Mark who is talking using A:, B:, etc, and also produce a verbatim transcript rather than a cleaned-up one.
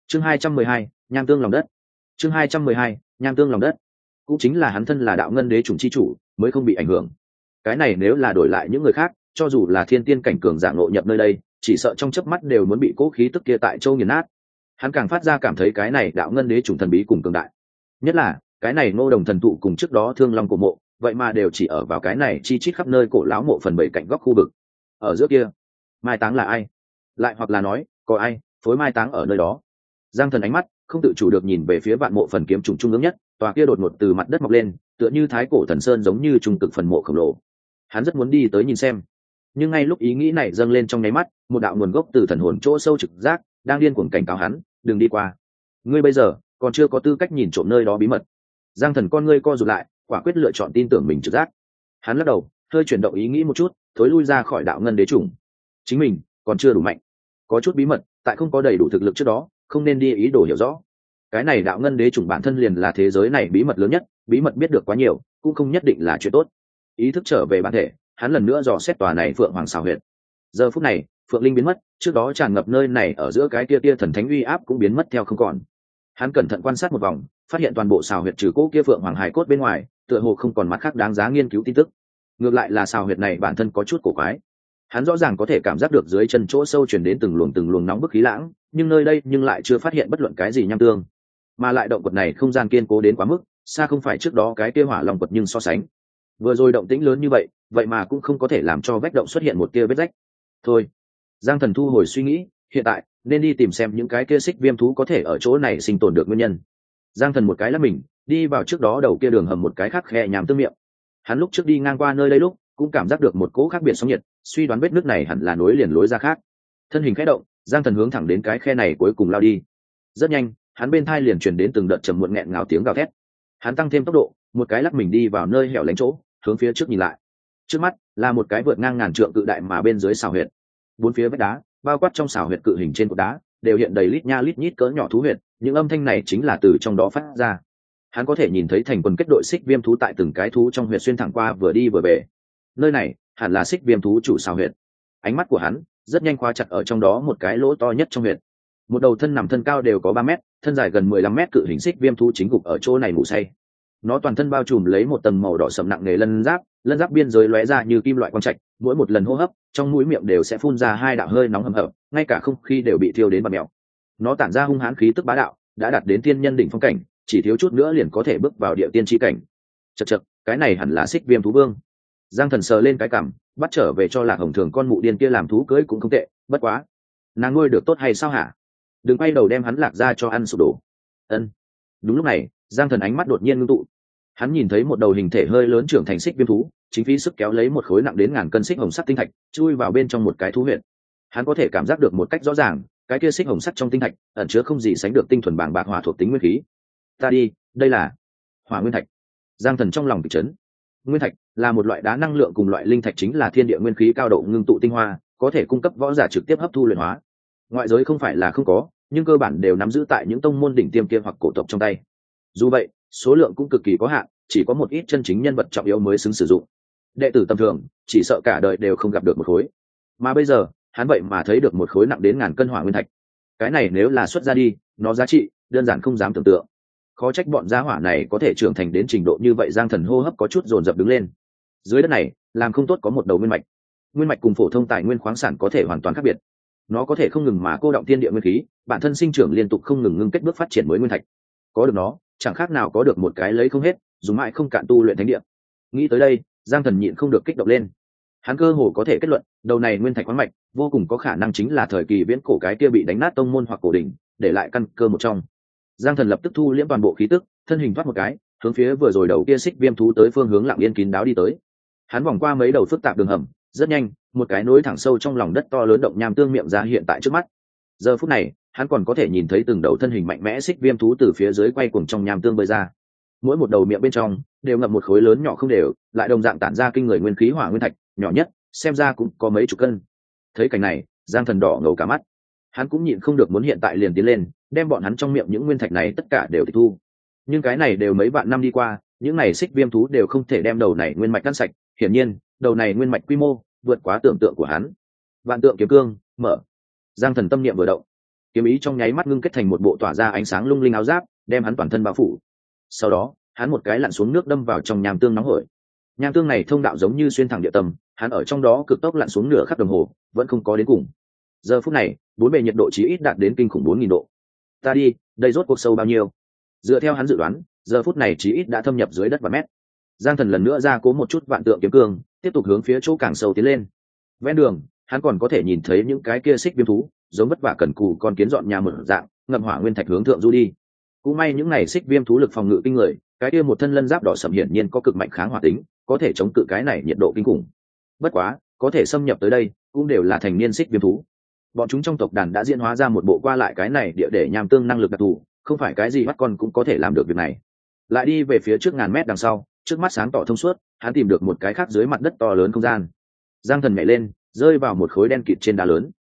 A: chương hai trăm mười hai, nham tương lòng đất. chương hai trăm mười hai, nham tương lòng đất. Cũng chính là hắn thân là đạo ngân đế chủng chi chủ mới không bị ảnh hưởng. Cái này nếu là đổi lại những người khác, cho dù là thiên tiên cảnh cường giả ngộ nhập nơi đây, chỉ sợ trong chớp mắt đều muốn bị cố khí tức kia tại châu nghiền nát. Hắn càng phát ra cảm thấy cái này đạo ngân đế chủng thần bí cùng cường đại. Nhất là cái này Ngô Đồng thần thụ cùng trước đó Thương Long cổ mộ, vậy mà đều chỉ ở vào cái này chi chít khắp nơi cổ lão mộ phần bảy cạnh góc khu vực. Ở giữa kia, mai táng là ai? Lại hoặc là nói, có ai phối mai táng ở nơi đó? Giang Thần ánh mắt không tự chủ được nhìn về phía vạn mộ phần kiếm trùng trung ương nhất, tòa kia đột ngột từ mặt đất mọc lên, tựa như thái cổ thần sơn giống như trung cực phần mộ khổng lồ. Hắn rất muốn đi tới nhìn xem, nhưng ngay lúc ý nghĩ này dâng lên trong nháy mắt, một đạo nguồn gốc từ thần hồn chỗ sâu trực giác đang điên cuồng cảnh cáo hắn, đừng đi qua. Ngươi bây giờ còn chưa có tư cách nhìn trộm nơi đó bí mật. Giang Thần con ngươi co rụt lại, quả quyết lựa chọn tin tưởng mình trực giác. Hắn lắc đầu, hơi chuyển động ý nghĩ một chút, thối lui ra khỏi đạo ngân đế chủng. Chính mình còn chưa đủ mạnh, có chút bí mật, tại không có đầy đủ thực lực trước đó, không nên đi ý đồ hiểu rõ. Cái này đạo ngân đế chủng bản thân liền là thế giới này bí mật lớn nhất, bí mật biết được quá nhiều, cũng không nhất định là chuyện tốt. Ý thức trở về bản thể, hắn lần nữa dò xét tòa này Phượng Hoàng xào huyệt. Giờ phút này, Phượng Linh biến mất, trước đó tràn ngập nơi này ở giữa cái tia tia thần thánh uy áp cũng biến mất theo không còn. Hắn cẩn thận quan sát một vòng, phát hiện toàn bộ xào huyệt trừ cỗ kia Phượng Hoàng hài cốt bên ngoài, tựa hồ không còn mắt khác đáng giá nghiên cứu tin tức. Ngược lại là xào huyệt này bản thân có chút cổ quái. Hắn rõ ràng có thể cảm giác được dưới chân chỗ sâu truyền đến từng luồng từng luồng nóng bức khí lãng, nhưng nơi đây nhưng lại chưa phát hiện bất luận cái gì nham tương. Mà lại động quật này không gian kiên cố đến quá mức, xa không phải trước đó cái kia hỏa long quật nhưng so sánh. Vừa rồi động tĩnh lớn như vậy, vậy mà cũng không có thể làm cho vách động xuất hiện một tia vết rách. Thôi, Giang Thần thu hồi suy nghĩ, hiện tại nên đi tìm xem những cái kia xích viêm thú có thể ở chỗ này sinh tồn được nguyên nhân. Giang Thần một cái lắc mình, đi vào trước đó đầu kia đường hầm một cái khác khe nhàm tương miệng. Hắn lúc trước đi ngang qua nơi đây lúc, cũng cảm giác được một cỗ khác biệt sóng nhiệt, suy đoán vết nước này hẳn là nối liền lối ra khác. Thân hình khẽ động, Giang Thần hướng thẳng đến cái khe này cuối cùng lao đi. Rất nhanh, hắn bên thai liền truyền đến từng đợt trầm muộn nghẹn ngào tiếng gào thét. Hắn tăng thêm tốc độ, một cái lắc mình đi vào nơi hẻo lánh chỗ, hướng phía trước nhìn lại. Trước mắt là một cái vượt ngang ngàn trượng cự đại mà bên dưới xào huyệt. Bốn phía vách đá, bao quát trong xào huyệt cự hình trên cột đá, đều hiện đầy lít nha lít nhít cỡ nhỏ thú huyệt, những âm thanh này chính là từ trong đó phát ra. Hắn có thể nhìn thấy thành quần kết đội xích viêm thú tại từng cái thú trong huyệt xuyên thẳng qua vừa đi vừa về. Nơi này hẳn là xích viêm thú chủ xào huyệt. Ánh mắt của hắn rất nhanh khóa chặt ở trong đó một cái lỗ to nhất trong huyệt. Một đầu thân nằm thân cao đều có ba mét, thân dài gần mười lăm mét cự hình xích viêm thú chính gục ở chỗ này ngủ say. Nó toàn thân bao trùm lấy một tầng màu đỏ sẫm nặng nề lân giáp, lân giáp biên giới lóe ra như kim loại quang trạch, mỗi một lần hô hấp, trong mũi miệng đều sẽ phun ra hai đạo hơi nóng hầm hập, ngay cả không khí đều bị thiêu đến bặm mèo. Nó tản ra hung hãn khí tức bá đạo, đã đạt đến tiên nhân đỉnh phong cảnh, chỉ thiếu chút nữa liền có thể bước vào địa tiên chi cảnh. Chậc chậc, cái này hẳn là xích viêm thú vương. Giang Thần sờ lên cái cằm, bắt trở về cho Lạc Hồng Thường con mụ điên kia làm thú cưới cũng không tệ, bất quá, nàng nuôi được tốt hay sao hả? Đừng quay đầu đem hắn lạc ra cho ăn sụp đổ. Ân. Đúng lúc này, Giang Thần ánh mắt đột nhiên ngưng tụ. Hắn nhìn thấy một đầu hình thể hơi lớn trưởng thành xích viêm thú, chính phí sức kéo lấy một khối nặng đến ngàn cân xích hồng sắt tinh thạch, chui vào bên trong một cái thú huyệt. Hắn có thể cảm giác được một cách rõ ràng, cái kia xích hồng sắt trong tinh thạch ẩn chứa không gì sánh được tinh thuần bàng bạc hỏa thuộc tính nguyên khí. Ta đi, đây là hỏa nguyên thạch. Giang Thần trong lòng bị chấn. Nguyên thạch là một loại đá năng lượng cùng loại linh thạch chính là thiên địa nguyên khí cao độ ngưng tụ tinh hoa, có thể cung cấp võ giả trực tiếp hấp thu luyện hóa. Ngoại giới không phải là không có, nhưng cơ bản đều nắm giữ tại những tông môn đỉnh tiêm kia hoặc cổ tộc trong tay. Dù vậy, số lượng cũng cực kỳ có hạn, chỉ có một ít chân chính nhân vật trọng yếu mới xứng sử dụng. Đệ tử tầm thường chỉ sợ cả đời đều không gặp được một khối, mà bây giờ hắn vậy mà thấy được một khối nặng đến ngàn cân hỏa nguyên thạch. Cái này nếu là xuất ra đi, nó giá trị đơn giản không dám tưởng tượng. Khó trách bọn gia hỏa này có thể trưởng thành đến trình độ như vậy. Giang Thần hô hấp có chút dồn dập đứng lên. Dưới đất này làm không tốt có một đầu nguyên mạch. Nguyên mạch cùng phổ thông tài nguyên khoáng sản có thể hoàn toàn khác biệt. Nó có thể không ngừng mà cô động thiên địa nguyên khí, bản thân sinh trưởng liên tục không ngừng ngưng kết bước phát triển mới nguyên thạch. Có được nó chẳng khác nào có được một cái lấy không hết, dùng mãi không cạn tu luyện thánh địa. Nghĩ tới đây, Giang Thần nhịn không được kích động lên. Hắn cơ hồ có thể kết luận, đầu này nguyên thạch khoáng mạch vô cùng có khả năng chính là thời kỳ viễn cổ cái kia bị đánh nát tông môn hoặc cổ đỉnh, để lại căn cơ một trong. Giang Thần lập tức thu liễm toàn bộ khí tức, thân hình thoát một cái, hướng phía vừa rồi đầu kia xích viêm thú tới phương hướng lặng yên kín đáo đi tới. Hắn vòng qua mấy đầu phức tạp đường hầm, rất nhanh, một cái nối thẳng sâu trong lòng đất to lớn động nham tương miệng ra hiện tại trước mắt. Giờ phút này, hắn còn có thể nhìn thấy từng đầu thân hình mạnh mẽ xích viêm thú từ phía dưới quay cuồng trong nham tương bơi ra. Mỗi một đầu miệng bên trong đều ngậm một khối lớn nhỏ không đều, lại đồng dạng tản ra kinh người nguyên khí hỏa nguyên thạch, nhỏ nhất xem ra cũng có mấy chục cân. Thấy cảnh này, Giang Thần đỏ ngầu cả mắt. Hắn cũng nhịn không được muốn hiện tại liền tiến lên, đem bọn hắn trong miệng những nguyên thạch này tất cả đều tịch thu. Nhưng cái này đều mấy vạn năm đi qua, những này xích viêm thú đều không thể đem đầu này nguyên mạch cắt sạch. Hiển nhiên, đầu này nguyên mạch quy mô vượt quá tưởng tượng của hắn. Vạn tượng kiếm cương mở. Giang Thần tâm niệm vừa động, kiếm ý trong nháy mắt ngưng kết thành một bộ tỏa ra ánh sáng lung linh áo giáp, đem hắn toàn thân bao phủ. Sau đó hắn một cái lặn xuống nước đâm vào trong nham tương nóng hổi. Nham tương này thông đạo giống như xuyên thẳng địa tâm, hắn ở trong đó cực tốc lặn xuống nửa khắc đồng hồ vẫn không có đến cùng. Giờ phút này bốn bề nhiệt độ chí ít đạt đến kinh khủng bốn nghìn độ. Ta đi, đây rốt cuộc sâu bao nhiêu? Dựa theo hắn dự đoán, giờ phút này chí ít đã thâm nhập dưới đất vài mét. Giang Thần lần nữa ra cố một chút vạn tượng kiếm cương, tiếp tục hướng phía chỗ càng sâu tiến lên. Ven đường hắn còn có thể nhìn thấy những cái kia xích viêm thú giống vất vả cần cù con kiến dọn nhà mở dạng ngậm hỏa nguyên thạch hướng thượng du đi. Cũng may những này xích viêm thú lực phòng ngự kinh người, cái kia một thân lân giáp đỏ sẫm hiển nhiên có cực mạnh kháng hỏa tính, có thể chống cự cái này nhiệt độ kinh khủng. Bất quá có thể xâm nhập tới đây cũng đều là thành niên xích viêm thú. Bọn chúng trong tộc đàn đã diễn hóa ra một bộ qua lại cái này địa để nham tương năng lực đặc thù, không phải cái gì bắt con cũng có thể làm được việc này. Lại đi về phía trước ngàn mét đằng sau, trước mắt sáng tỏ thông suốt, hắn tìm được một cái khác dưới mặt đất to lớn không gian. Giang Thần nhảy lên, rơi vào một khối đen kịt trên đá lớn.